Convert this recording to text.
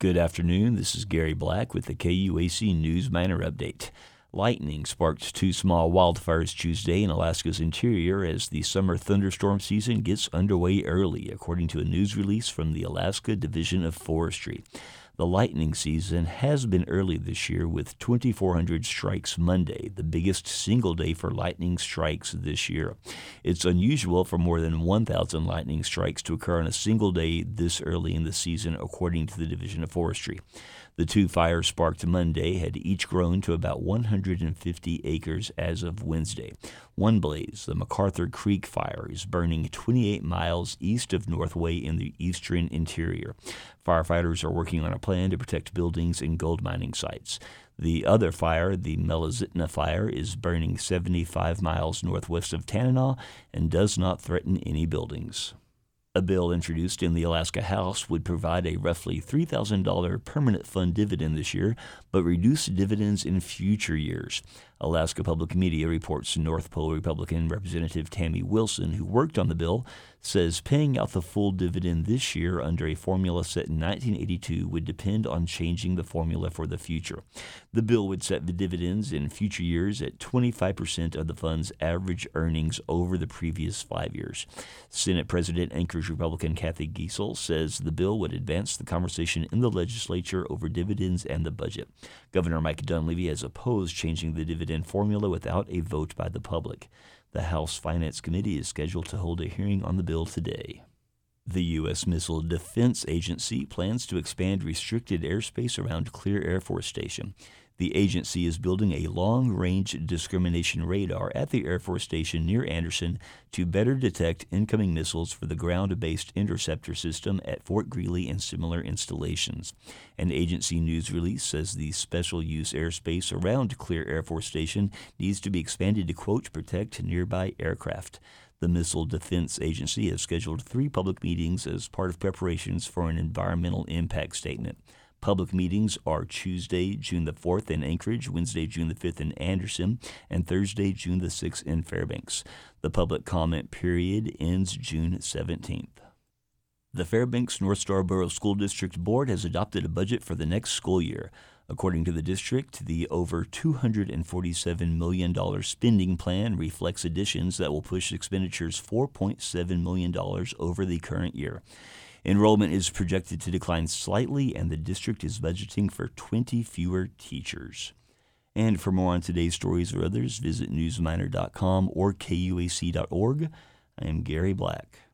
Good afternoon. This is Gary Black with the KUAC News Miner Update. Lightning sparked two small wildfires Tuesday in Alaska's interior as the summer thunderstorm season gets underway early, according to a news release from the Alaska Division of Forestry. The lightning season has been early this year with 2,400 strikes Monday, the biggest single day for lightning strikes this year. It's unusual for more than 1,000 lightning strikes to occur on a single day this early in the season, according to the Division of Forestry. The two fires sparked Monday had each grown to about 150 acres as of Wednesday. One blaze, the MacArthur Creek Fire, is burning 28 miles east of Northway in the eastern interior. Firefighters are working on a plan to protect buildings and gold mining sites. The other fire, the Melazitna Fire, is burning 75 miles northwest of Tanana and does not threaten any buildings. A bill introduced in the Alaska House would provide a roughly $3,000 permanent fund dividend this year, but reduce dividends in future years. Alaska Public Media reports North Pole Republican Representative Tammy Wilson, who worked on the bill, says paying out the full dividend this year under a formula set in 1982 would depend on changing the formula for the future. The bill would set the dividends in future years at 25% of the fund's average earnings over the previous 5 years. Senate President Anchorage Republican Kathy Giessel says the bill would advance the conversation in the legislature over dividends and the budget. Governor Mike Dunleavy has opposed changing the dividend formula without a vote by the public. The House Finance Committee is scheduled to hold a hearing on the bill today. The U.S. Missile Defense Agency plans to expand restricted airspace around Clear Air Force Station. The agency is building a long-range discrimination radar at the Air Force Station near Anderson to better detect incoming missiles for the ground-based interceptor system at Fort Greely and similar installations. An agency news release says the special-use airspace around Clear Air Force Station needs to be expanded to, quote, protect nearby aircraft. The Missile Defense Agency has scheduled 3 public meetings as part of preparations for an environmental impact statement. Public meetings are Tuesday, June the 4th in Anchorage, Wednesday, June the 5th in Anderson, and Thursday, June the 6th in Fairbanks. The public comment period ends June 17th. The Fairbanks North Star Borough School District Board has adopted a budget for the next school year. According to the district, the over $247 million spending plan reflects additions that will push expenditures $4.7 million over the current year. Enrollment is projected to decline slightly, and the district is budgeting for 20 fewer teachers. And for more on today's stories or others, visit newsminer.com or kuac.org. I am Gary Black.